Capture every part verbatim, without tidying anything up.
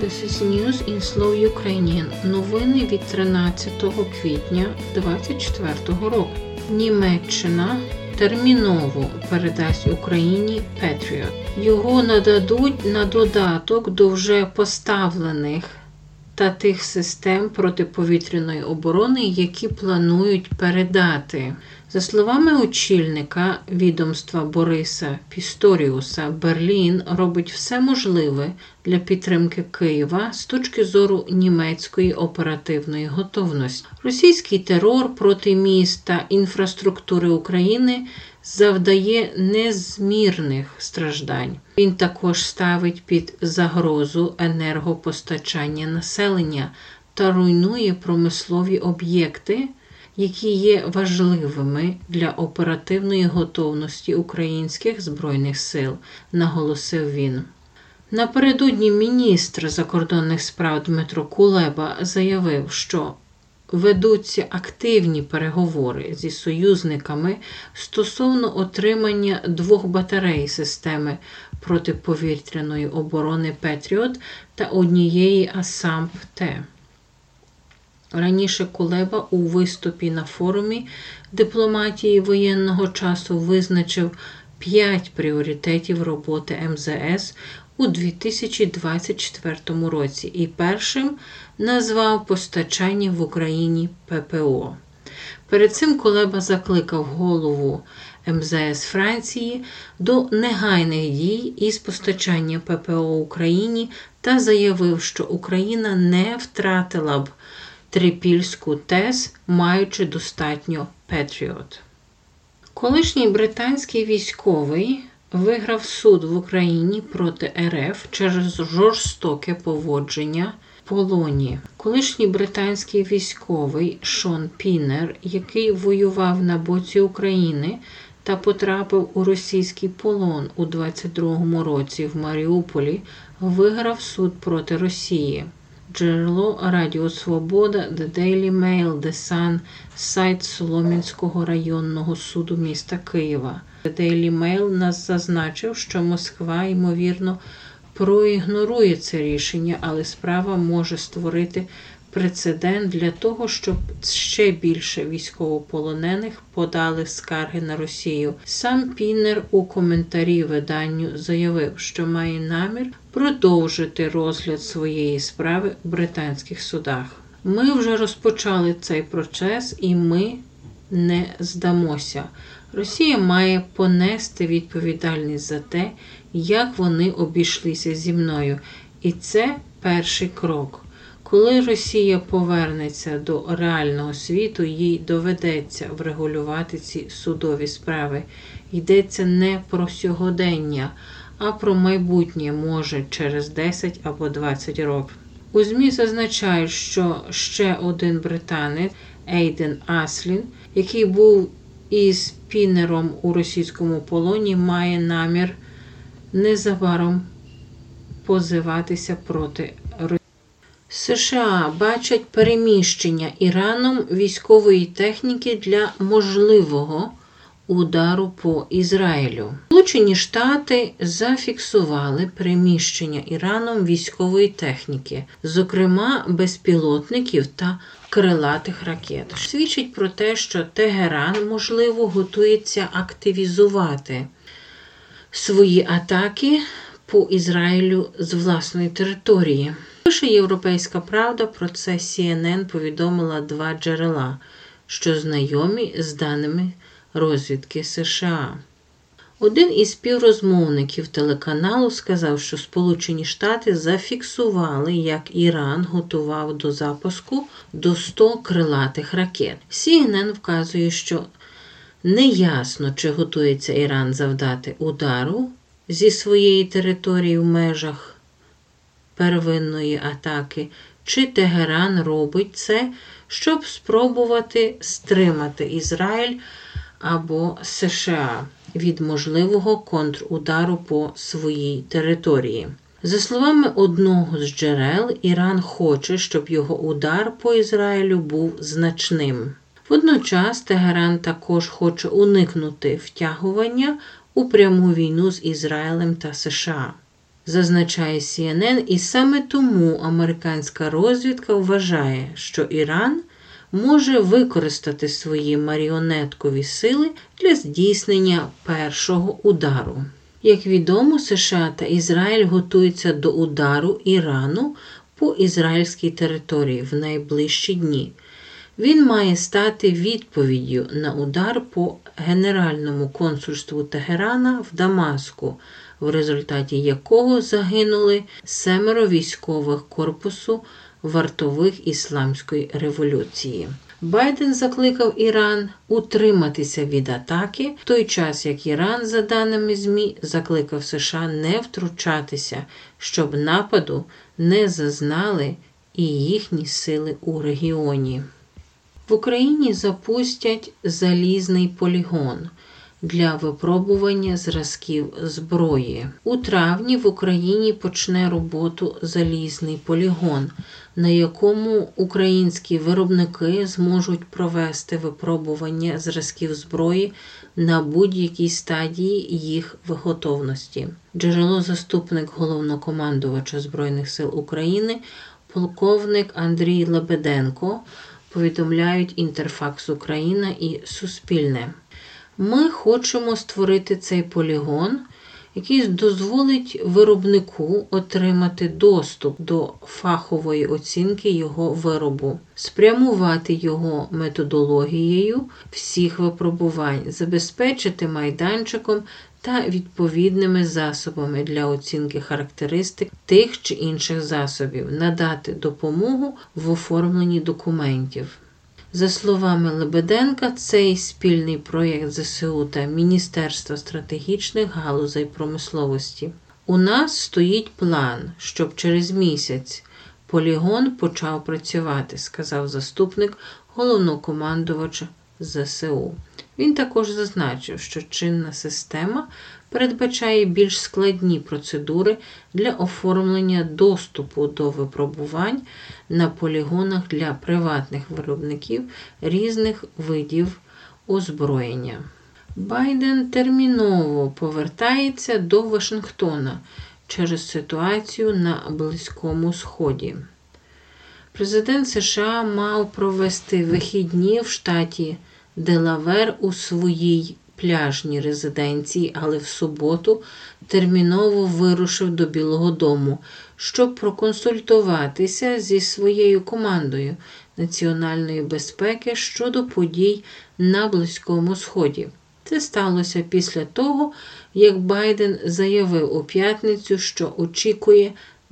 This is News in Slow Ukrainian. Новини від тринадцятого квітня двадцять четвертого року. Німеччина терміново передасть Україні Patriot. Його нададуть на додаток до вже поставлених та тих систем протиповітряної оборони, які планують передати. За словами очільника відомства Бориса Пісторіуса, Берлін робить все можливе для підтримки Києва з точки зору німецької оперативної готовності. Російський терор проти міст та інфраструктури України завдає незмірних страждань. Він також ставить під загрозу енергопостачання населення та руйнує промислові об'єкти, які є важливими для оперативної готовності українських Збройних сил, наголосив він. Напередодні міністр закордонних справ Дмитро Кулеба заявив, що ведуться активні переговори зі союзниками стосовно отримання двох батарей системи протиповітряної оборони Patriot та однієї Асамп-Т. Раніше Кулеба у виступі на форумі дипломатії воєнного часу визначив п'ять пріоритетів роботи ем зе ес у дві тисячі двадцять четвертому році і першим назвав постачання в Україні пе пе о. Перед цим Кулеба закликав голову ем зе ес Франції до негайних дій із постачання пе пе о Україні та заявив, що Україна не втратила б Трипільську ТЕС, маючи достатньо Patriot. Колишній британський військовий виграв суд в Україні проти ер еф через жорстоке поводження в полоні. Колишній британський військовий Шон Піннер, який воював на боці України та потрапив у російський полон у двадцять другому році в Маріуполі, виграв суд проти Росії. Джерело Радіо Свобода, The Daily Mail, The Sun, сайт Солом'янського районного суду міста Києва. The Daily Mail нас зазначив, що Москва, ймовірно, проігнорує це рішення, але справа може створити прецедент для того, щоб ще більше військовополонених подали скарги на Росію. Сам Піннер у коментарі виданню заявив, що має намір продовжити розгляд своєї справи у британських судах. Ми вже розпочали цей процес і ми не здамося. Росія має понести відповідальність за те, як вони обійшлися зі мною. І це перший крок. Коли Росія повернеться до реального світу, їй доведеться врегулювати ці судові справи. Йдеться не про сьогодення, а про майбутнє, може, через десять або двадцять років. У ЗМІ зазначають, що ще один британець, Ейден Аслін, який був із Піннером у російському полоні, має намір незабаром позиватися проти Росії. США бачать переміщення Іраном військової техніки для можливого удару по Ізраїлю. Сполучені Штати зафіксували переміщення Іраном військової техніки, зокрема безпілотників та крилатих ракет. Свідчить про те, що Тегеран, можливо, готується активізувати свої атаки по Ізраїлю з власної території. Пише «Європейська правда», про це сі ен ен повідомила два джерела, що знайомі з даними розвідки США. Один із співрозмовників телеканалу сказав, що Сполучені Штати зафіксували, як Іран готував до запуску до ста крилатих ракет. сі ен ен вказує, що неясно, чи готується Іран завдати удару зі своєї території в межах первинної атаки, чи Тегеран робить це, щоб спробувати стримати Ізраїль або США від можливого контрудару по своїй території. За словами одного з джерел, Іран хоче, щоб його удар по Ізраїлю був значним. Водночас Тегеран також хоче уникнути втягування у пряму війну з Ізраїлем та США. зазначає Сі Ен Ен, і саме тому американська розвідка вважає, що Іран може використати свої маріонеткові сили для здійснення першого удару. Як відомо, США та Ізраїль готуються до удару Ірану по ізраїльській території в найближчі дні. Він має стати відповіддю на удар по Генеральному консульству Тегерана в Дамаску, в результаті якого загинули семеро військових корпусу вартових Ісламської революції. Байден закликав Іран утриматися від атаки, в той час як Іран, за даними ЗМІ, закликав США не втручатися, щоб нападу не зазнали і їхні сили у регіоні. В Україні запустять залізний полігон для випробування зразків зброї. У травні в Україні почне роботу залізний полігон, на якому українські виробники зможуть провести випробування зразків зброї на будь-якій стадії їх виготовності. Джерело-заступник головнокомандувача Збройних сил України, полковник Андрій Лебеденко, повідомляють Інтерфакс Україна і Суспільне. Ми хочемо створити цей полігон, який дозволить виробнику отримати доступ до фахової оцінки його виробу, спрямувати його методологією всіх випробувань, забезпечити майданчиком та відповідними засобами для оцінки характеристик тих чи інших засобів, надати допомогу в оформленні документів. За словами Лебеденка, цей спільний проєкт Зе Се У та Міністерства стратегічних галузей промисловості. У нас стоїть план, щоб через місяць полігон почав працювати, сказав заступник головнокомандувача Зе Се У. Він також зазначив, що чинна система передбачає більш складні процедури для оформлення доступу до випробувань на полігонах для приватних виробників різних видів озброєння. Байден терміново повертається до Вашингтона через ситуацію на Близькому Сході. Президент США мав провести вихідні в штаті Делавер у своїй пляжній резиденції, але в суботу терміново вирушив до Білого дому, щоб проконсультуватися зі своєю командою національної безпеки щодо подій на Близькому Сході. Це сталося після того, як Байден заявив у п'ятницю, що очікує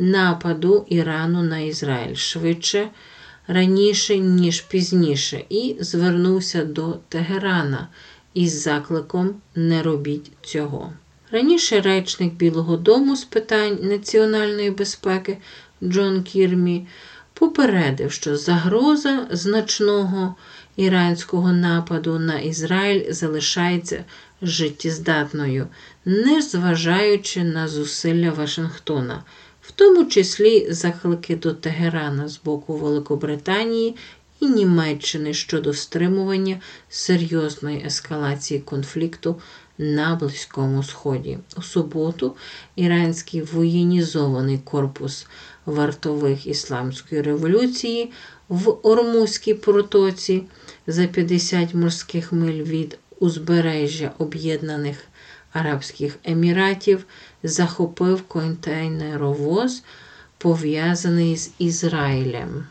нападу Ірану на Ізраїль швидше, раніше, ніж пізніше, і звернувся до Тегерана із закликом «Не робіть цього». Раніше речник Білого дому з питань національної безпеки Джон Кірбі попередив, що загроза значного іранського нападу на Ізраїль залишається життєздатною, не зважаючи на зусилля Вашингтона, в тому числі заклики до Тегерана з боку Великобританії і Німеччини щодо стримування серйозної ескалації конфлікту на Близькому Сході. У суботу іранський воєнізований корпус вартових Ісламської революції в Ормузькій протоці за п'ятдесят морських миль від узбережжя Об'єднаних Арабських Еміратів захопив контейнеровоз, пов'язаний з Ізраїлем.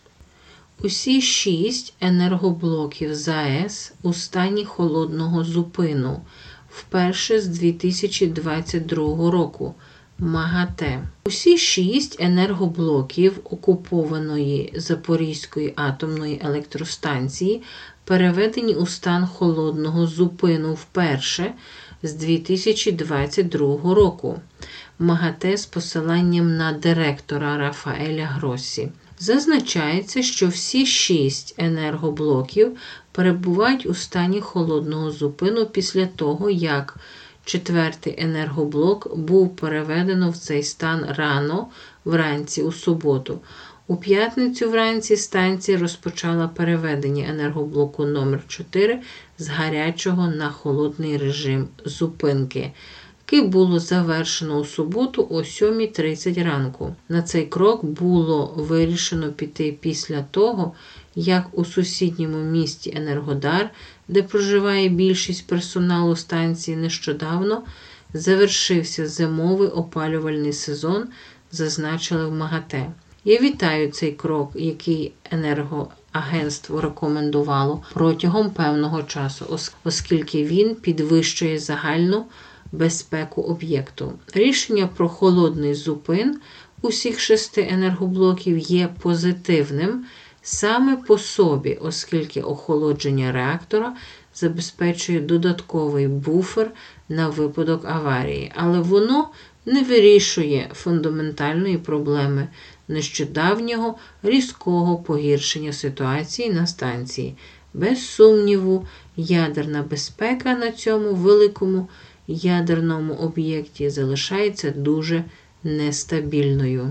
Усі шість енергоблоків ЗАЕС у стані холодного зупину вперше з дві тисячі двадцять другого року. МАГАТЕ. Усі шість енергоблоків окупованої Запорізької атомної електростанції переведені у стан холодного зупину вперше з дві тисячі двадцять другого року. МАГАТЕ з посиланням на директора Рафаеля Гроссі. Зазначається, що всі шість енергоблоків перебувають у стані холодного зупину після того, як четвертий енергоблок був переведено в цей стан рано вранці у суботу. У п'ятницю вранці станція розпочала переведення енергоблоку номер чотири з гарячого на холодний режим зупинки. який було завершено у суботу о сьомій тридцять ранку. На цей крок було вирішено піти після того, як у сусідньому місті Енергодар, де проживає більшість персоналу станції, нещодавно завершився зимовий опалювальний сезон, зазначили в МАГАТЕ. Я вітаю цей крок, який енергоагентство рекомендувало протягом певного часу, оскільки він підвищує загальну безпеку об'єкту. Рішення про холодний зупин усіх шести енергоблоків є позитивним саме по собі, оскільки охолодження реактора забезпечує додатковий буфер на випадок аварії, але воно не вирішує фундаментальної проблеми нещодавнього різкого погіршення ситуації на станції. Без сумніву, ядерна безпека на цьому великому ядерному об'єкті залишається дуже нестабільною.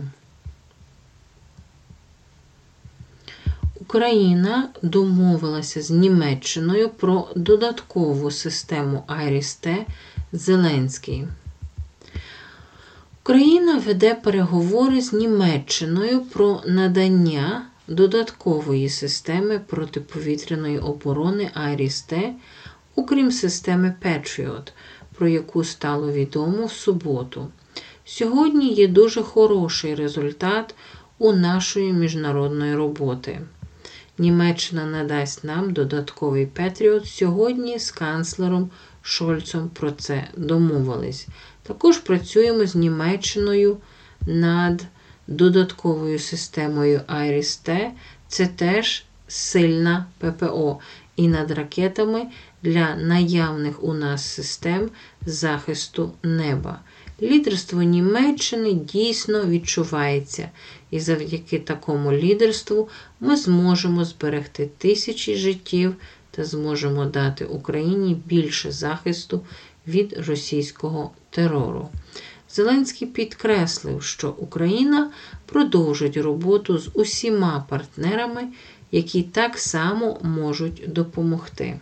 Україна домовилася з Німеччиною про додаткову систему Айріс-Т «Зеленський». Україна веде переговори з Німеччиною про надання додаткової системи протиповітряної оборони Айріс-Т, окрім системи Петріот, про яку стало відомо в суботу. Сьогодні є дуже хороший результат у нашої міжнародної роботи. Німеччина надасть нам додатковий Петріот. Сьогодні з канцлером Шольцем про це домовились. Також працюємо з Німеччиною над додатковою системою Айріс-Т. Це теж сильна ППО. І над ракетами для наявних у нас систем захисту неба. Лідерство Німеччини дійсно відчувається, і завдяки такому лідерству ми зможемо зберегти тисячі життів та зможемо дати Україні більше захисту від російського терору. Зеленський підкреслив, що Україна продовжить роботу з усіма партнерами, які так само можуть допомогти.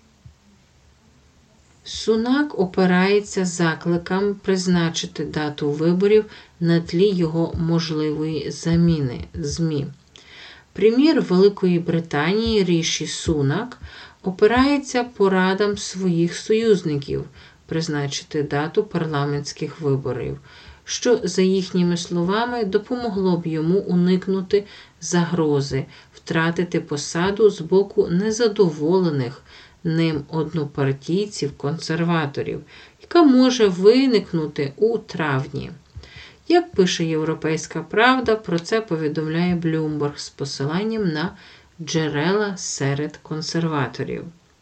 Сунак опирається закликам призначити дату виборів на тлі його можливої заміни ЗМІ. Прем'єр Великої Британії Ріші Сунак опирається порадам своїх союзників призначити дату парламентських виборів, що, за їхніми словами, допомогло б йому уникнути загрози, втратити посаду з боку незадоволених ним однопартійців-консерваторів, яка може виникнути у травні. Як пише «Європейська правда», про це повідомляє Блюмберг з посиланням на джерела серед консерваторів.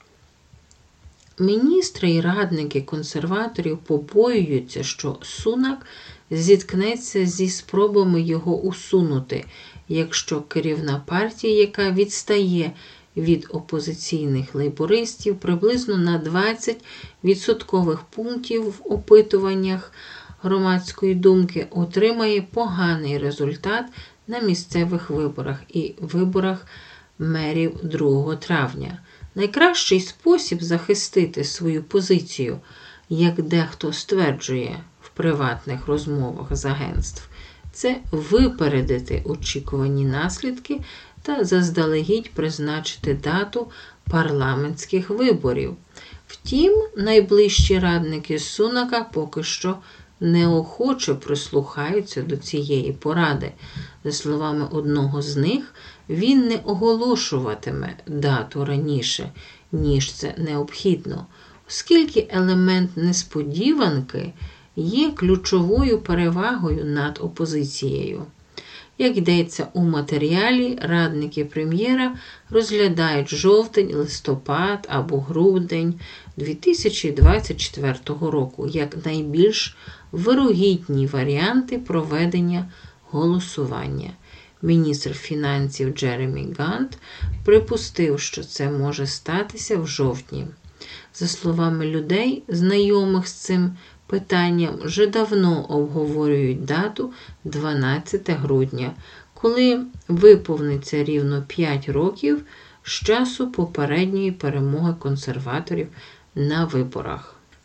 Міністри і радники консерваторів побоюються, що Сунак зіткнеться зі спробами його усунути, якщо керівна партія, яка відстає від опозиційних лейбористів приблизно на двадцять відсоткових пунктів в опитуваннях громадської думки, отримає поганий результат на місцевих виборах і виборах мерів другого травня. Найкращий спосіб захистити свою позицію, як дехто стверджує в приватних розмовах з агентств, це випередити очікувані наслідки та заздалегідь призначити дату парламентських виборів. Втім, найближчі радники Сунака поки що неохоче прислухаються до цієї поради. За словами одного з них, він не оголошуватиме дату раніше, ніж це необхідно, оскільки елемент несподіванки є ключовою перевагою над опозицією. Як йдеться у матеріалі, радники прем'єра розглядають жовтень, листопад або грудень дві тисячі двадцять четвертого року як найбільш вирогідні варіанти проведення голосування. Міністр фінансів Джеремі Гант припустив, що це може статися в жовтні. За словами людей, знайомих з цим питанням, вже давно обговорюють дату дванадцяте грудня, коли виповниться рівно п'ять років з часу попередньої перемоги консерваторів на виборах.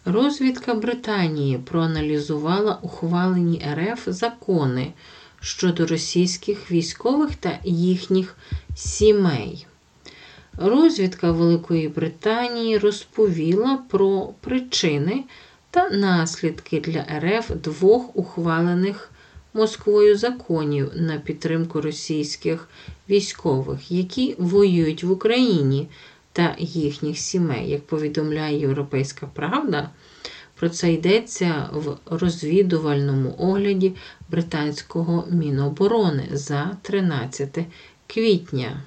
Розвідка Британії проаналізувала ухвалені РФ закони щодо російських військових та їхніх сімей. Розвідка Великої Британії розповіла про причини та наслідки для РФ двох ухвалених Москвою законів на підтримку російських військових, які воюють в Україні, та їхніх сімей. Як повідомляє «Європейська правда», про це йдеться в розвідувальному огляді британського Міноборони за тринадцяте квітня.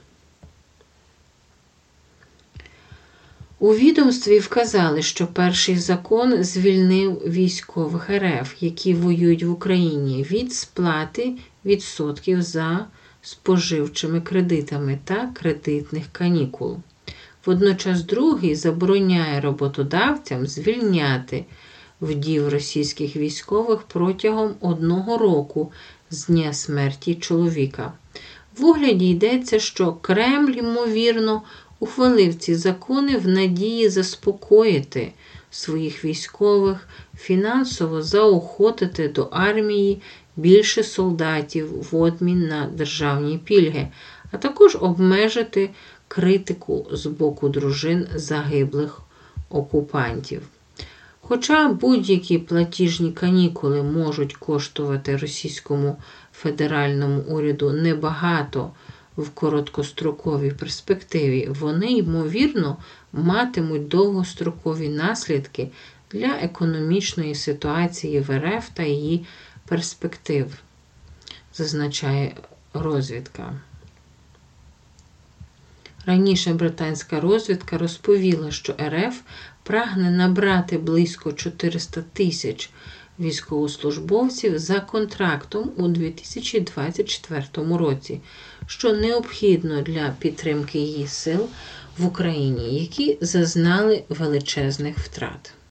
У відомстві вказали, що перший закон звільнив військових РФ, які воюють в Україні, від сплати відсотків за споживчими кредитами та кредитних канікул. Водночас другий забороняє роботодавцям звільняти вдів російських військових протягом одного року з дня смерті чоловіка. В огляді йдеться, що Кремль, ймовірно, ухвалив ці закони в надії заспокоїти своїх військових, фінансово заохотити до армії більше солдатів в обмін на державні пільги, а також обмежити критику з боку дружин загиблих окупантів. Хоча будь-які платіжні канікули можуть коштувати російському федеральному уряду небагато в короткостроковій перспективі, вони, ймовірно, матимуть довгострокові наслідки для економічної ситуації в РФ та її перспектив, зазначає розвідка. Раніше британська розвідка розповіла, що РФ прагне набрати близько чотириста тисяч військовослужбовців за контрактом у дві тисячі двадцять четвертому році, що необхідно для підтримки її сил в Україні, які зазнали величезних втрат.